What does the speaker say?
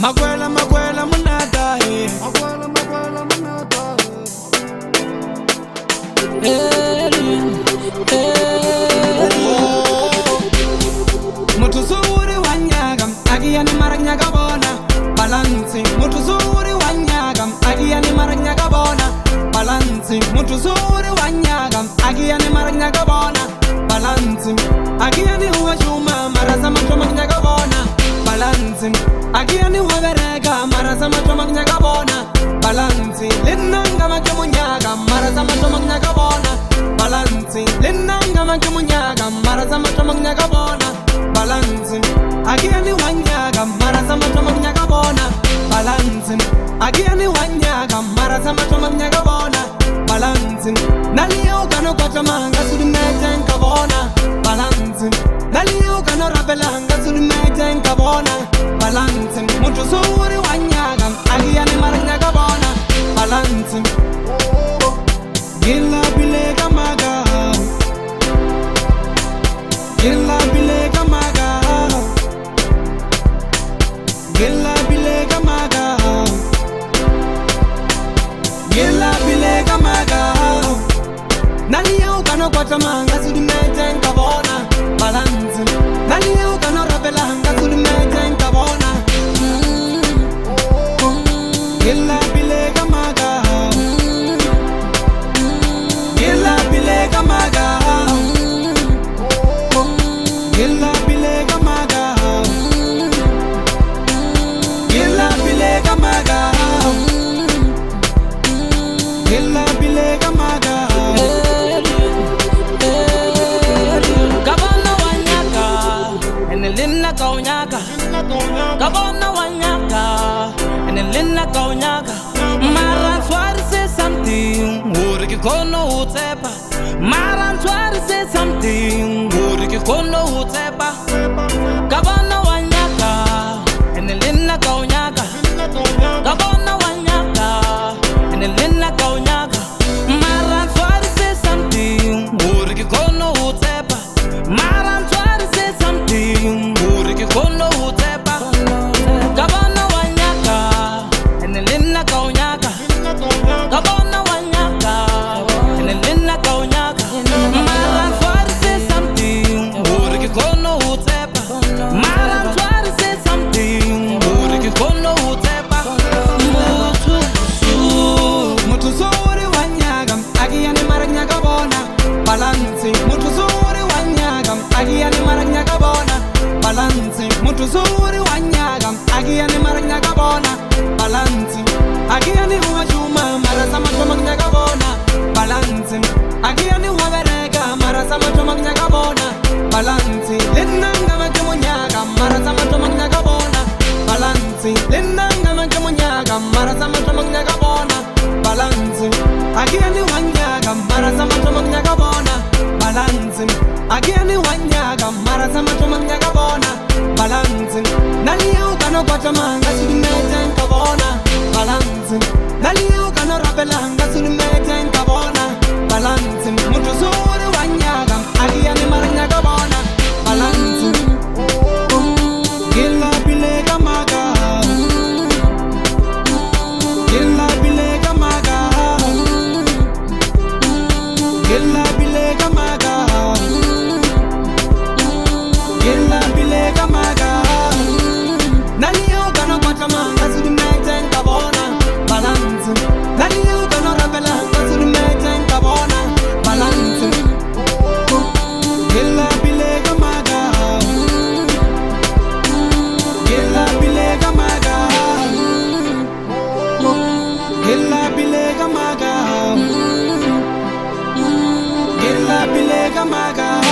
Makwela makwela munata Mutu suri wanyagam agiyani maragnaga bona balancing mutu suri wanyagam agiyani maragnaga bona balancing mutu suri wanyagam agiyani maragnaga bona balancing agiyani huwa shuma marasa macho magnaga bona balancing agiyani huwa verega marasa macho magnaga bona balancing linnanga macho munyaga marasa macho magnaga bona balancing linnanga macho munyaga marasa macho magnaga bona balancing agiyani wanyaga marasa macho magnaga bona balancing agiyani wanyaga marasa macho magnaga bona balancing naliyo kano kwacha manga sudi mejenka bona balancing naliyo kano rabelanga sudi mejenka bona balancing mutu suri wanyaga agiyani maragnaga bona balancing gilla bilega maga gilla bilega maga gilla bilega maga gilla bilega maga naliyo kano kwacha manga sudi mejenka bona balancing naliyo kano rabelanga sudi mejenka bona gilla bilega maga gilla bilega maga gilla bilega maga gilla bilega maga gilla bilega maga Gabona wanyaka enelina kaunyaka Gabona wanyaka enelina kaunyaka Maran swari say something Uriki kono utepa Maran swari say something Uriki kono utepa Gabona wanyaka enelina kaunyaka Gabona wanyaka enelina kaunyaka Maran swari say something Uriki kono utepa Maran swari say something Uriki kono utepa Gabona wanyaka enelina kaunyaka Gabona wanyaka enelina kaunyaka Maran swari say something Uriki kono utepa Maran swari say something Uriki kono utepa mutu suri wanyaga agiyani maragnaga bona balancing mutu suri wanyaga agiyani maragnaga bona balancing mutu suri wanyaga agiyani maragnaga bona balancing agiyani huwa shuma marasa macho magnaga bona balancing agiyani huwa verega marasa macho magnaga bona balancing linnanga macho munyaga marasa macho magnaga bona balancing linnanga macho munyaga marasa macho magnaga bona balancing agiyani wanyaga marasa macho magnaga bona balancing agiyani wanyaga marasa macho magnaga bona balancing naliyo kano kwacha manga sudi mejenka bona balancing naliyo kano rabelanga sudi mejenka bona balancing mutu suri wanyaga agiyani maragnaga bona balancing gilla bilega maga gilla bilega maga gilla bilega maga gilla bilega maga naliyo kano kwacha manga sudi mejenka bona balancing naliyo kano rabelanga sudi mejenka bona balancing gilla bilega maga gilla bilega maga gilla bilega maga gilla bilega maga